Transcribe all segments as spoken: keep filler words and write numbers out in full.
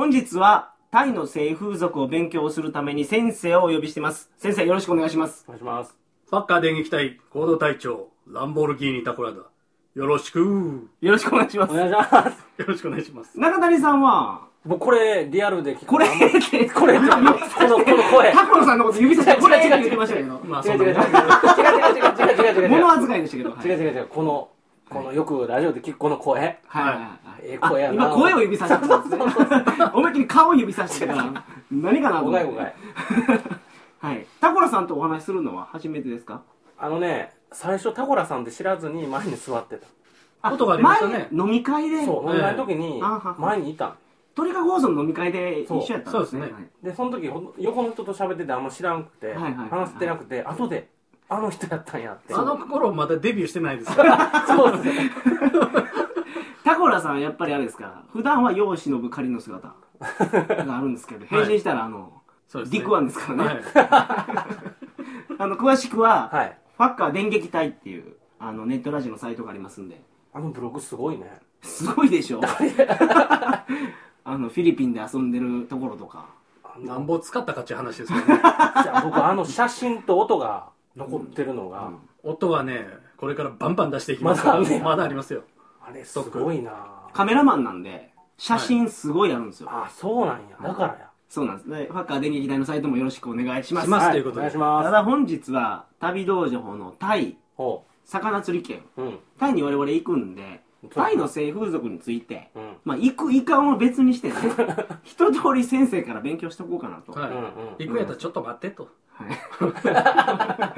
本日はタイの性風俗を勉強するために先生をお呼びしています。先生、よろしくお願いします。 お願いします。 サッカー電撃隊合同隊長ランボルギーニタコラダ、よろしくよろしくお願いします。 お願いします。 よろしくお願いします。 中谷さんは僕これリアルで聞くこれこれこのこの声タコロさんのこと指さしてこれって言ってましたけど、 まあ違う違う違う違う違う違う違う違う違う物扱いでしたけど、 違う違う違うこのこのよくラジオで聞くこの声、 はいはいはい、 ええ声やな。 今声を指さしてたんですね。思いっきり顔を指さしてたから何かなと思って。 誤解誤解。 はい。タコラさんとお話しするのは初めてですか？ あのね、最初タコラさんって知らずに前に座ってたことがありましたね。 飲み会で。 そう、飲み会の時に前にいたん。 鳥かご放送の飲み会で一緒やったんですね。 そうですね。 でその時横の人と喋っててあんま知らんくて話してなくて、後であの人やったんやって。 あの頃まだデビューしてないですから。 そうですね。 タコラさんやっぱりあれですから、普段は世を忍ぶ仮の姿があるんですけど、変身したらあのディクワンですからね。あの詳しくはファッカー電撃隊っていうあのネットラジオのサイトがありますんで。 あのブログすごいね。 すごいでしょ。あのフィリピンで遊んでるところとか。 なんぼ使ったかっていう話ですよね。 じゃあ僕あの写真と音が残ってるのが、 うん、音はねこれからバンバン出していきますから、まだ、まだありますよ。 あれすごいな。 カメラマンなんで写真すごいあるんですよ。 はい、あ、そうなんや。だからや。 そうなんですね。ファッカー電撃隊のサイトもよろしくお願いします。 しますということで。 お願いします。 ただ本日は旅道場のタイ魚釣り券、うん、タイに我々行くんで、タイの性風俗について、うん、まあ行く行かんは別にしてね、一通り先生から勉強しておこうかなと。はい、 うんうん、行くやったらちょっと待ってと。はい、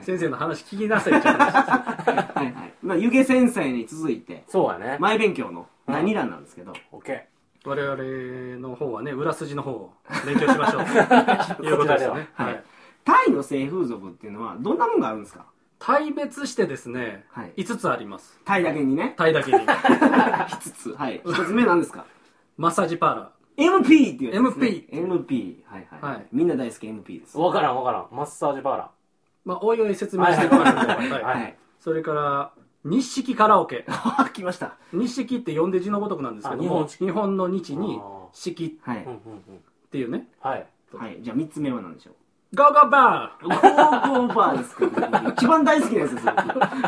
先生の話聞きなさいって話です。 はいはい。まあ湯気先生に続いて、 そうやね。 前勉強の何欄なんですけど、 オッケー。我々の方はね、裏筋の方を勉強しましょうということですよね。はい。 タイの性風俗っていうのはどんなもんがあるんですか？ タイ別してですね、はい、いつつあります。 タイだけにね。 タイだけに。 いつつ。はい。ひとつめなんですか？ マッサージパーラー。 エムピー っていうやつですね。 エムピー。 エムピー。はいはい。はい、みんな大好き エムピー です。 わからんわからん。マッサージパーラー。 まあ、おいおい説明していきますので。はいはい。それから、日式カラオケ。 来ました。 日式って呼んで字のごとくなんですけども、日本の日に式っていうね。 はい。はい。じゃあみっつめは何でしょう？ ゴーゴーバーゴーゴーバーですか、ね、一番大好きなやつですよ。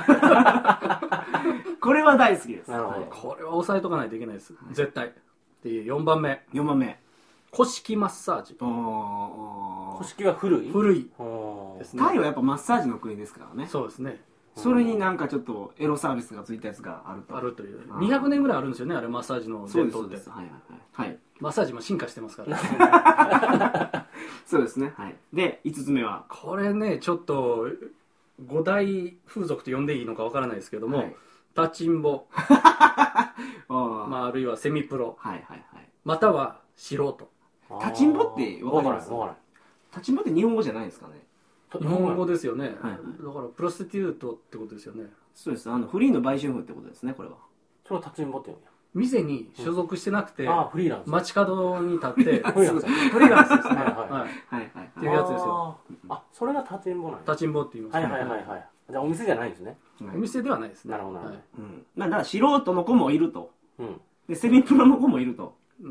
これは大好きです。 なるほど。これは押さえとかないといけないです。はい、絶対。で、よんばんめ。 よんばんめ。 古式マッサージ。 古式は古い古いですね。タイはやっぱマッサージの国ですからね。 そうですね。 それになんかちょっとエロサービスがついたやつがあると。 あるという。にひゃくねんぐらいあるんですよね、あれマッサージの伝統って。 はいはいはい。はい。 マッサージも進化してますから。 そうですね。はい。で、いつつめはこれね、ちょっと五大風俗と呼んでいいのかわからないですけども、はい、立ちんぼ、まああるいはセミプロ、はいはいはい、または素人。 立ちんぼってわかります？立ちんぼって日本語じゃないですかね？ 日本語ですよね。はいはい、だからプロスティテュートってことですよね。 そうです。あのフリーの売春婦ってことですね、これは。 それは立ちんぼって言うんや。 店に所属してなくて、 うん、あフリーランス街角に立ってフリーランスフリーランスですね。 はいはいはいっていうやつですよ。 あ、それが立ちんぼなんや。 立ちんぼって言いますね。 はいはいはいはい。じゃあお店じゃないんですね。 お店ではないですね。 なるほど。はい。 うん。まあだから素人の子もいると。うん。でセミプロの子もいると。 うん。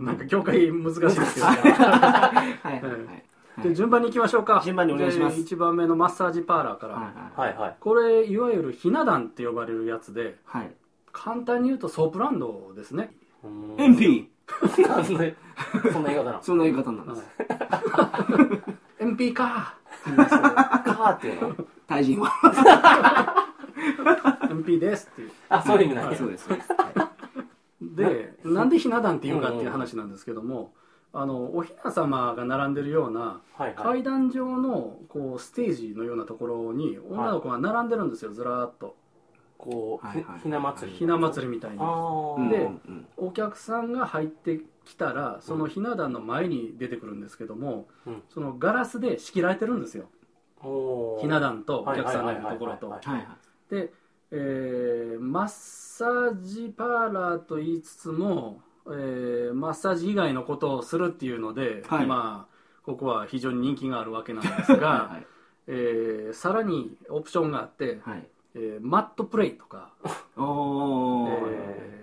なんか境界難しいですけど。はいはいはい。で順番に行きましょうか。 順番にお願いします。 いちばんめのマッサージパーラーから。 はいはい。 これいわゆるひな壇って呼ばれるやつで、 はい。 簡単に言うとソープランドですね。 エムピー なんでそんな言い方なの？ そんな言い方なんです。 エムピー かーかーっていうの？ タイ人はエムピー ですっていう。 あ、そういう意味なんです。 そうです。 で、なんでひな壇っていうかっていう話なんですけども、あのおひな様が並んでるような階段状のこうステージのようなところに女の子が並んでるんですよ、ずらーっと。 こうひな祭りひな祭りみたいに。で、お客さんが入ってきたらそのひな壇の前に出てくるんですけども、そのガラスで仕切られてるんですよ、ひな壇とお客さんがいるところと。で、えー、マッサージパーラーと言いつつも、えー、マッサージ以外のことをするっていうので、はい、まあここは非常に人気があるわけなんですが、はい、えー、さらにオプションがあって、はい、えー、マットプレイとか、えー、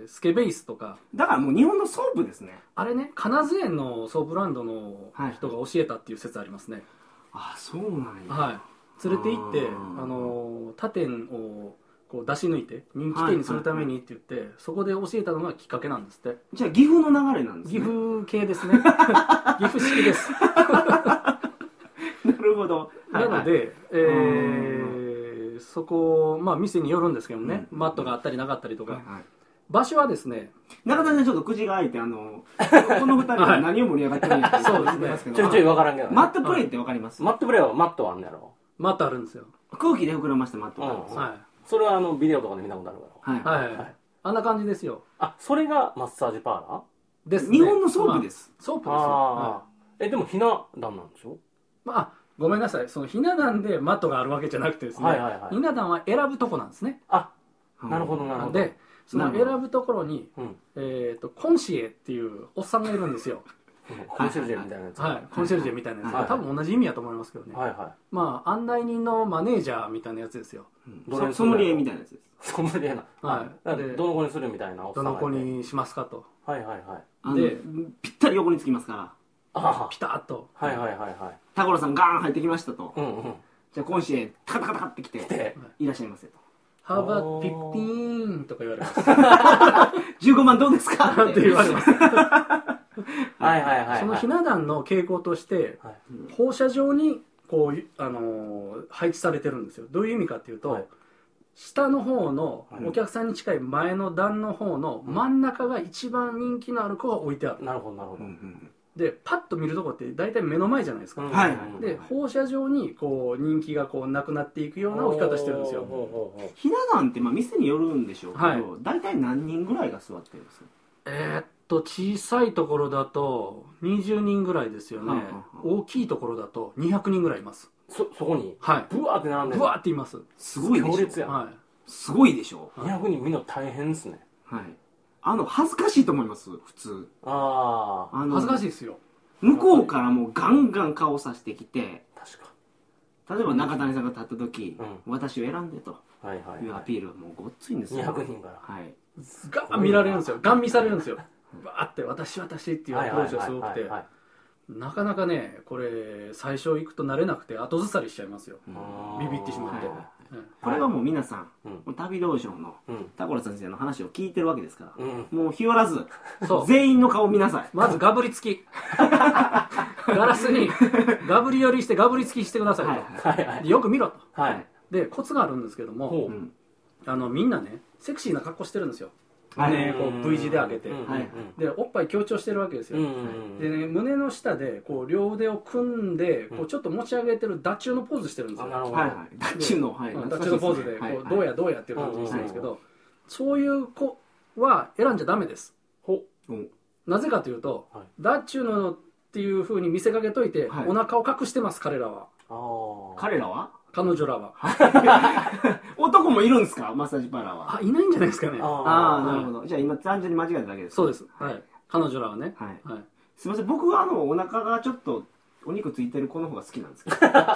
スケベイスとか。 だからもう日本のソープですね。 あれね、金津園のソープランドの人が教えたっていう説ありますね。 あ、そうなんや。 はい。連れて行って、あの他店をこう出し抜いて人気店にするためにって言って、はいはいはい、そこで教えたのがきっかけなんですって。 じゃあ岐阜の流れなんですね。 岐阜系ですね。岐阜式です。 なるほど。 なので、はいはい、えー、そこ、まあ店によるんですけどね、うん、マットがあったりなかったりとか、はいはい、場所はですね、 中田さんちょっと口が開いて、あのこの二人は何を盛り上がってるんやってそうですね。 ちょいちょい分からんけど、ね、 マットプレイって分かります？ マットプレイはマットはあんねやろ。 マットあるんですよ。 空気で膨らましたマットがあるんですよ。 はい。それはあのビデオとかで見たことあるから。 はいはい、はい、あんな感じですよ。 あ、それがマッサージパーラーですね。 日本のソープです、 まあ、ソープですよ。はい、 えでもひな壇なんでしょ。 まあごめんなさい、そのひな壇でマットがあるわけじゃなくてですね、はいはいはい、ひな壇は選ぶとこなんですね。 あ、なるほどなるほど。 でその選ぶところに、うん、えーとコンシエっていうおっさんがいるんですよ。 コンシェルジェみたいなやつ。 はい、コンシェルジェみたいなやつ、はい、多分同じ意味やと思いますけどね。はいはい、まあ案内人のマネージャーみたいなやつですよ。 うん、ソムリエみたいなやつです。 ソムリエな。はい。でどの子にするみたいな。 どの子にしますかと。 はいはいはい。 でぴったり横につきますから。 あピタッと。 はいはいはいはい。 タコラさんガーン入ってきましたと。 うんうん。 じゃあコンシエタカタカタカってきていらっしゃいませと。 How about fifteen とか言われます。 じゅうごまんどうですかって言われます。 はいはいはい。 そのひな壇の傾向として、はい、放射状にこう、あのー、配置されてるんですよ。どういう意味かっていうと、はい、下の方のお客さんに近い前の段の方の真ん中が一番人気のある子が置いてある。 なるほどなるほど。 でパッと見るとこって大体目の前じゃないですか。 はい、 で放射状にこう人気がこうなくなっていくような置き方してるんですよ。 ひな壇ってまあ店によるんでしょうけど、はい、大体何人ぐらいが座ってるんですか？ えー、っと小さいところだとにじゅうにんぐらいですよね。はあはあ、大きいところだとにひゃくにんぐらいいます。 そそこにはいブワーって並んでる。 ブワーっています。 すごいでしょ。 行列やん。 はい、 すごいでしょ。 にひゃくにんみんな大変ですね。 はい。あの恥ずかしいと思います普通。 ああ。恥ずかしいですよ。 向こうからもうガンガン顔さしてきて、 確か例えば中谷さんが立った時、うん、私を選んでというアピールはもうごっついんですよ。 にひゃくにんから。 はい。 ガン見られるんですよ。ガン見されるんですよ。バーって私私っていうアプローチがすごくて、なかなかねこれ最初行くと慣れなくて後ずさりしちゃいますよ。ビビってしまって。 これはもう皆さん、うん、旅道場のタコラ先生の話を聞いてるわけですから、うん、もう日和らず全員の顔見なさい。 まずガブリつきガラスにガブリ寄りしてガブリつきしてくださいと、はいはい、よく見ろと、はい、でコツがあるんですけども、うん、あのみんなねセクシーな格好してるんですよ。胸こう V 字で上げて、でおっぱい強調してるわけですよ。でね胸の下でこう両腕を組んでこうちょっと持ち上げてるダチューのポーズしてるんですよ。 ダチューのダチューのポーズでこうどうやどうやっていう感じにしてるんですけど、そういう子は選んじゃダメです。なぜかというとダチューのっていう風に見せかけといてお腹を隠してます彼らは。 彼らは彼女らは男もいるんですかマッサージパーラーは。 あ、いないんじゃないですかね。 ああ、なるほど。じゃあ今単純に間違えただけです。 そうです。はい。彼女らはね。はい。 すみません、僕はあのお腹がちょっとお肉ついてる子の方が好きなんですけど。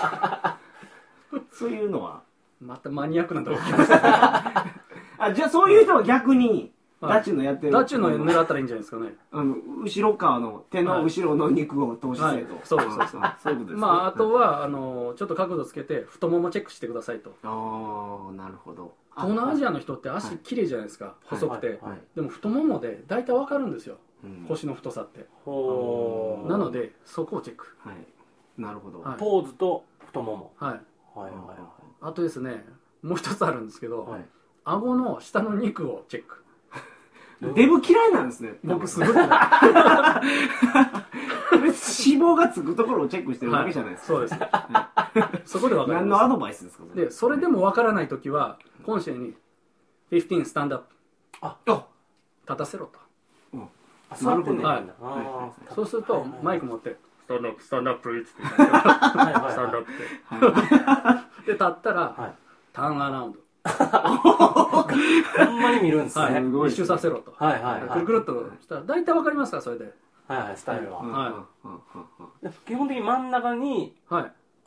そういうのはまたマニアックなとこ来ましたね。 あ、じゃあそういう人は逆にダチューのやってる。 ダチューの狙ったらいいんじゃないですかね。 あの後ろ側の手の後ろの肉を通してと。 そうですそうです。そういうことです。まああとはあのちょっと角度つけて太ももチェックしてくださいと。 ああ、なるほど。 東南アジアの人って足綺麗じゃないですか。細くて。でも太ももで大体わかるんですよ。腰の太さって。なのでそこをチェック。 はい。なるほど。 ポーズと太もも。 はい。はいはいはい。あとですね、もう一つあるんですけど、顎の下の肉をチェック。 デブ嫌いなんですね。 僕すごく。脂肪がつくところをチェックしてるわけじゃないですか。 そうです。そこでわかる。 何のアドバイスですか。 で、それでもわからないときは、コンシェにじゅうごスタンドアップ。あ、立たせろと。 なるほど。 そうするとマイク持ってスタンドアップスタンドアッププリーズって言うんですけど、スタンドアップって。で立ったらターンアラウンド。 ほんまに見るんですね。 一周させろと。はいはい。くるくるっとしたら大体わかりますからそれで。 はいはい、スタイルは。はい。基本的に真ん中にあ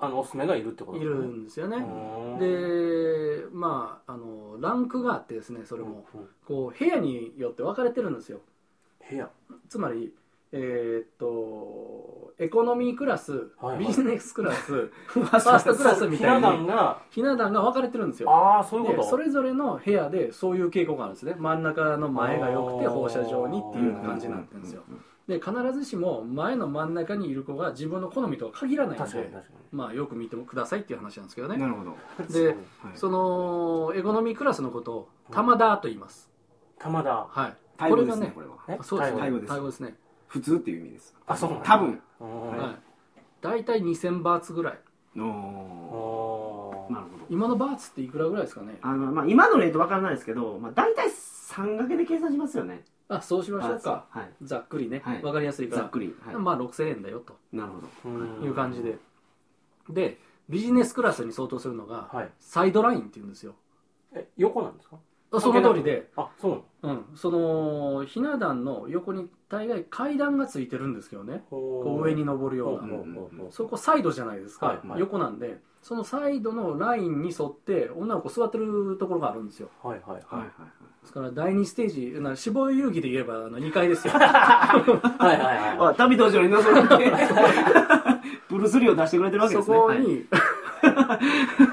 あのおすすめがいるってことですね。いるんですよね。でまああのランクがあってですね、それも、うんうん、こう部屋によって分かれてるんですよ。 部屋つまりえー、っとエコノミークラス、はいはい、ビジネスクラスファーストクラスみたいなひな壇が分かれてるんですよ。 ああ、そういうこと。 でそれぞれの部屋でそういう傾向があるんですね。真ん中の前が良くて放射状にっていうような感じになってるんですよ。で必ずしも前の真ん中にいる子が自分の好みとは限らないので、まあ、よく見てもくださいっていう話なんですけどね。 なるほど。 で、はい、そのエコノミークラスのことを玉田と言います。 玉田。 はい。 タイ語ですね、これは。 そうですね。 タイ語です。 タイ語ですね。 普通っていう意味です。 あ、そうなんだ。 多分。 はい。大体にせんバーツぐらい。 おお。なるほど。 今のバーツっていくらぐらいですかね。 あのまあ今のレートわからないですけど、まあ大体さん掛けで計算しますよね。 あ、そうしましょうか。 はい。 ざっくりね。 はい。 わかりやすいから。 ざっくり。 はい。まあろくせんえんだよと。 なるほど。 いう感じで。で、ビジネスクラスに相当するのがサイドラインっていうんですよ。 え、横なんですか？ その通りで、 あ、そうなの、うん、そのひな壇の横に大概階段がついてるんですけどね、こう上に登るような、そこサイドじゃないですか、はいはい、横なんで、そのサイドのラインに沿って女の子座ってるところがあるんですよ。 はいはいはい。 ですからだいにステージ、な死亡遊戯で言えばあのにかいですよ。 はいはいはい。 あ、旅道場に臨んでブルース・リーを出してくれてるわけですね。 そこに、はい、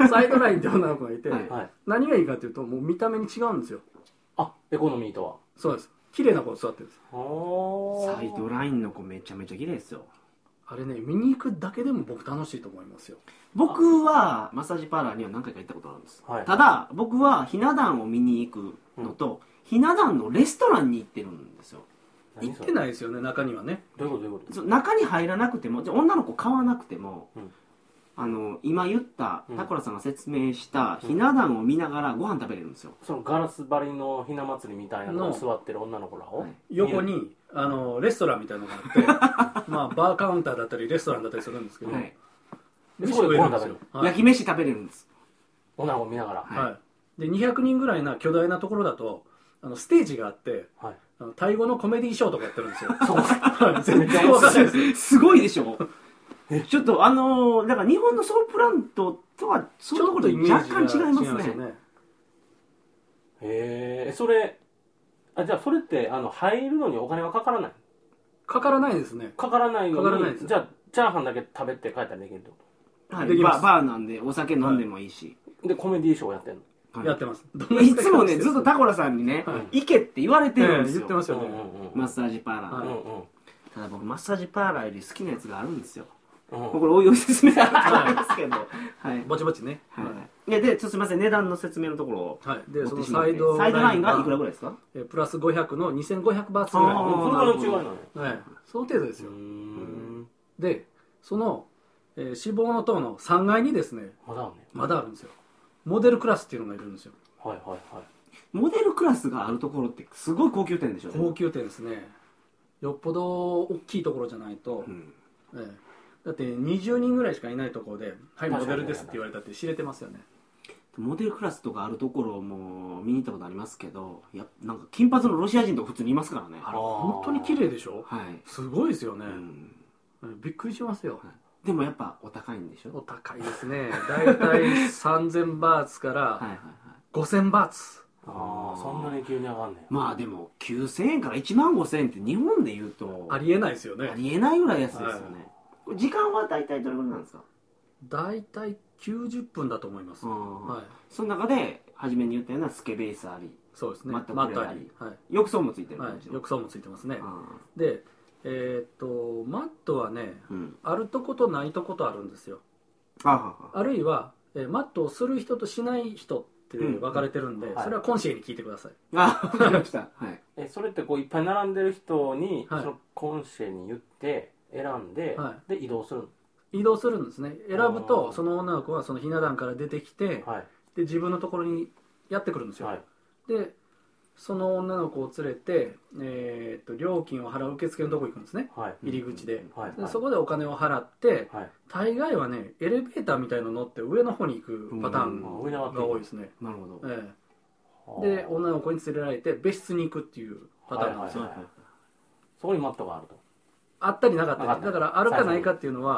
サイドラインって女の子がいて、はいはい、何がいいかというともう見た目に違うんですよ。 あ、エコノミーとは。 そうです。綺麗な子座ってるんです。 サイドラインの子めちゃめちゃ綺麗ですよ。 あれね、見に行くだけでも僕楽しいと思いますよ。 僕はマッサージパーラーには何回か行ったことあるんです、はい、ただ僕はひな壇を見に行くのと、うん、ひな壇のレストランに行ってるんですよ。 行ってないですよね、中にはね。 どういうことどういうこと？ 中に入らなくても、女の子買わなくても、うん、あの今言ったタコラさんが説明したひな壇を見ながらご飯食べれるんですよ。 そのガラス張りのひな祭りみたいなのに座ってる女の子らを、はい、 横にあのレストランみたいなのがあってまあバーカウンターだったりレストランだったりするんですけど、はい、 飯食えるんですよ、 はい、焼き飯食べれるんです。 女の子見ながら、 はいはい、でにひゃくにんぐらいな巨大なところだとあのステージがあって、はい、あのタイ語のコメディーショーとかやってるんですよ。そう全然わかんないです。 すごいでしょ。ちょっとあのー、だから日本のソープランドとはそういうところで若干違いますね。ねへえ、それあ、じゃあそれってあの入るのにお金はかからない？ かからないですね。 かからないのに、じゃあチャーハンだけ食べて帰ったらできるってこと？ はい、できます。バーなんでお酒飲んでもいいし、 はい、でコメディーショーやってんの？ はい、やってます。 いつもねずっとタコラさんにね、はい、行けって言われてるんですよ。 言ってますよね、 マッサージパーラー、はい、うんうん、ただ僕マッサージパーラーより好きなやつがあるんですよ。うん、これおいおい説明あると思いますけど、はい、 ぼちぼちね。 はい。で、で、ちょっとすみません、値段の説明のところを。 はい。で、そのサイドサイドラインがいくらぐらいですか？ え、プラスごひゃくのにせんごひゃくバーツぐらい。 それがの違いなの？ はい。その程度ですよ。で、その、えー、脂肪の塔のさんがいにですね、 まだあるね。 まだあるんですよ。モデルクラスっていうのがいるんですよ。 はいはいはい。 モデルクラスがあるところってすごい高級店でしょうね。 高級店ですね。よっぽど大きいところじゃないと、うん、えーだってにじゅうにんぐらいしかいないところで「はいモデルです」って言われたって知れてますよね。 モデルクラスとかあるところも見に行ったことありますけど、やなんか金髪のロシア人とか普通にいますからね。 あれ本当に綺麗でしょ。 はい、すごいですよね、うん、びっくりしますよ、はい、 でもやっぱお高いんでしょ。 お高いですね。だいたいさんぜんバーツからごせんバーツ。 ああ、そんなに急に上がんねん。 まあでもきゅうせんえんからいちまんごせんえんって日本で言うとありえないですよね。 ありえないぐらい安いですよね、はい。時間は大体どれぐらいなんですか？ 大体きゅうじゅっぷんだと思います。はい。 その中で初めに言ったようなスケベースあり、 そうですね。 マットプレーあり、 はい、 浴槽もついてる。 はい。浴槽もついてますね。で、えー、っとマットはね、うん、あるとことないとことあるんですよ。あ, ははあるいは、えー、マットをする人としない人って分かれてるんで、うん、それはコンシェに聞いてください。 あ、分かりました。はい。 え、それってこういっぱい並んでる人に、はい、そのコンシェに言って選んで、はい、で移動するの？ 移動するんですね。選ぶとその女の子はそのひな壇から出てきて、はい、で自分のところにやってくるんですよ、はい、でその女の子を連れて、えー、っと料金を払う受付のところに行くんですね、はい、入り口で、はい、でそこでお金を払って、はい、大概はねエレベーターみたいの乗って上の方に行くパターンが多いですね。 なるほど、 えー、で女の子に連れられて別室に行くっていうパターンなんですよ。 そこにマットがあると。 あったりなかったり。だからあるかないかっていうのは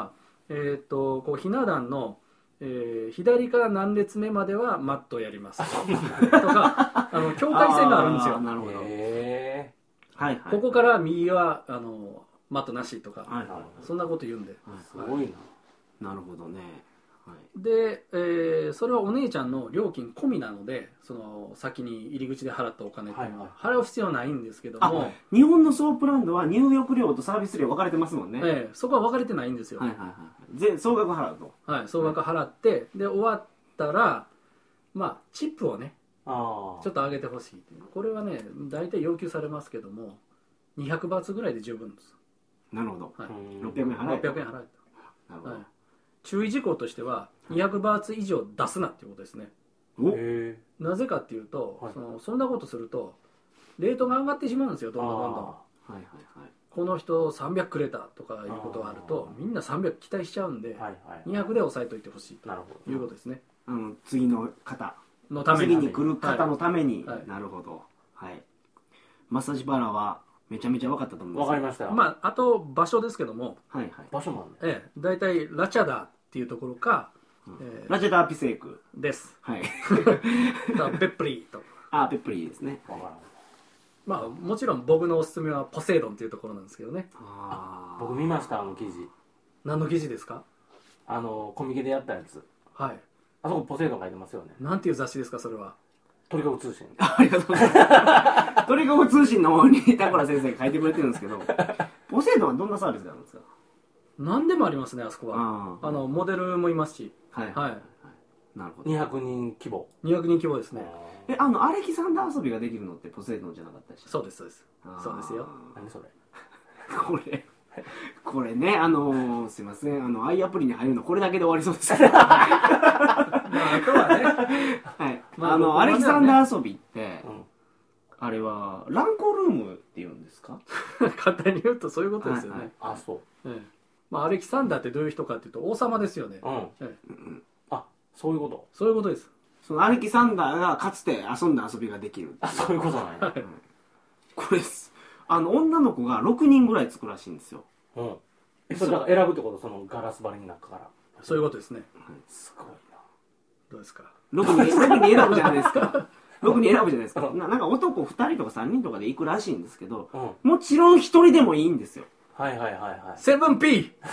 えっとこうひな壇の、えー、左から何列目まではマットをやりますとか、あの境界線があるんですよ。 なるほど。へー、はいはい、ここから右はあのマットなしとか、はいはい、そんなこと言うんで、 はい、すごいな。なるほどね。 はい、で、えー、それはお姉ちゃんの料金込みなので、その先に入り口で払ったお金っていうのは払う必要ないんですけども、はいはい、 日本のソープランドは入浴料とサービス料分かれてますもんね。 えー、そこは分かれてないんですよ。 はいはいはい、全総額払うと。 はい、総額払って、はい、で終わったらまあチップをねあちょっと上げてほしいっていう。これはね大体要求されますけどもにひゃくバーツぐらいで十分です。 なるほど、はい、ろっぴゃくえん払えと。 ろっぴゃくえん払えと。なるほど、はい、注意事項としてはにひゃくバーツ以上出すなっていうことですね。へなぜかっていうと、はい、そのそんなことするとレートが上がってしまうんですよ、どんどんどんどん。はいはいはい、この人さんびゃくくれたとかいうことがあるとみんなさんびゃく期待しちゃうんで、はいはい、にひゃくで抑えといてほしいということですね。 あの次の方のために、 次に来る方のために、はいはい、なるほど、はい、マッサージパーラーはめちゃめちゃ分かったと思います。 分かりました。 まあ、あと場所ですけども、 はいはい、 場所もあるね。ええ、だいたいラチャダっていうところか、 うんえー、ラチャダーピセークです。 はい。 ペップリーと。 あ、ペップリーですね。 まあもちろん僕のおすすめはポセイドンっていうところなんですけどね。 ああ、僕見ました、あの記事。 何の記事ですか？ あのコミケでやったやつ。はい。あそこポセイドン書いてますよね。 なんていう雑誌ですかそれは？ 鳥かご通信。 ありがとうございます。鳥かご通信の方に田倉先生が書いてくれてるんですけど、ポセイドンはどんなサービスがあるんですか？ 何でもありますね、あそこは。ああのモデルもいますし。はいはい。はい、 なるほど。にひゃくにん規模。 にひゃくにん規模ですね。 え、あのアレキサンダー遊びができるのってポセイドンじゃなかったでしょ？ そうですそうです。そうですよ。 何それ？ これこれね、あのー、すいません、あの i アプリに入るのこれだけで終わりそうです。まああとはね、はい、まあ、あの、ね、アレキサンダー遊びって、うん、あれはランコルームって言うんですか？ 簡単に言うとそういうことですよね。はいはい、あ、そう。 ええ、まあアレキサンダーってどういう人かっていうと王様ですよね。うん。ええ、 うん、あ、そういうこと。 そういうことです。 そのアレキサンダーがかつて遊んだ遊びができる。 あ、そういうことなんや。 うん、これです。あの女の子がろくにんぐらいつくらしいんですよ。 うん。え、それだから選ぶってこと？そのガラス張りの中から。 そういうことですね。 うん、すごいな。 どうですか？ ろくにん選ぶじゃないですか。ろくにん選ぶじゃないですか。な, なんか男ふたりとかさんにんとかで行くらしいんですけど、うん、もちろんひとりでもいいんですよ。 はいはいはいはい。 セブンピー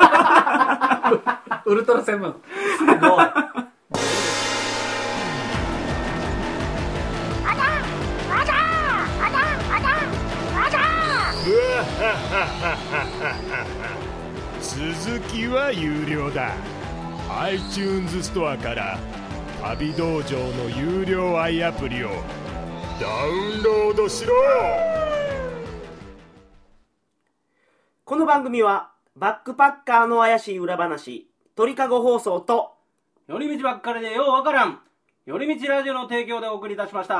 ウルトラセブン。すごい。 続きは有料だ。 iTunes ストアから旅道場の有料 i アプリをダウンロードしろ。 この番組はバックパッカーの怪しい裏話、鳥かご放送と寄り道ばっかりでようわからん寄り道ラジオの提供でお送りいたしました。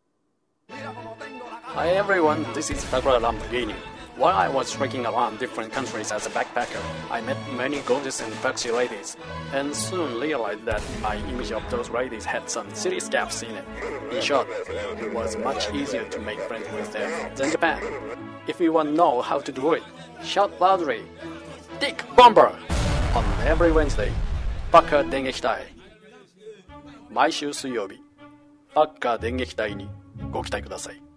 Hi everyone, this is Takura Lamborghini. While I was trekking around different countries as a backpacker, I met many gorgeous and sexy ladies, and soon realized that my image of those ladies had some serious gaps in it. In short, it was much easier to make friends with them than Japan. If you want to know how to do it, shout loudly, Dick Bomber! On every Wednesday, バカ電撃隊。毎週水曜日、バカ電撃隊にご期待ください。